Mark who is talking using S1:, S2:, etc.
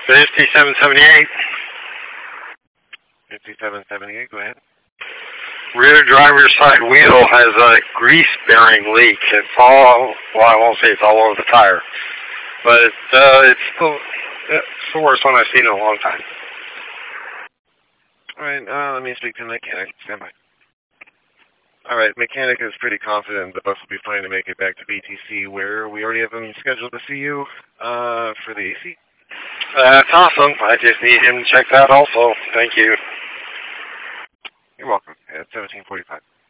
S1: 5778.
S2: 5778, go ahead.
S1: Rear driver's side wheel has a grease bearing leak. It's all, well, I won't say it's all over the tire, but it's the worst one I've seen in a long time.
S2: Alright, let me speak to the mechanic. Stand by. Alright, mechanic is pretty confident the bus will be fine to make it back to BTC, where we already have him scheduled to see you for the AC.
S1: That's awesome. I just need him to check that also. Thank you.
S2: You're welcome. At 1745.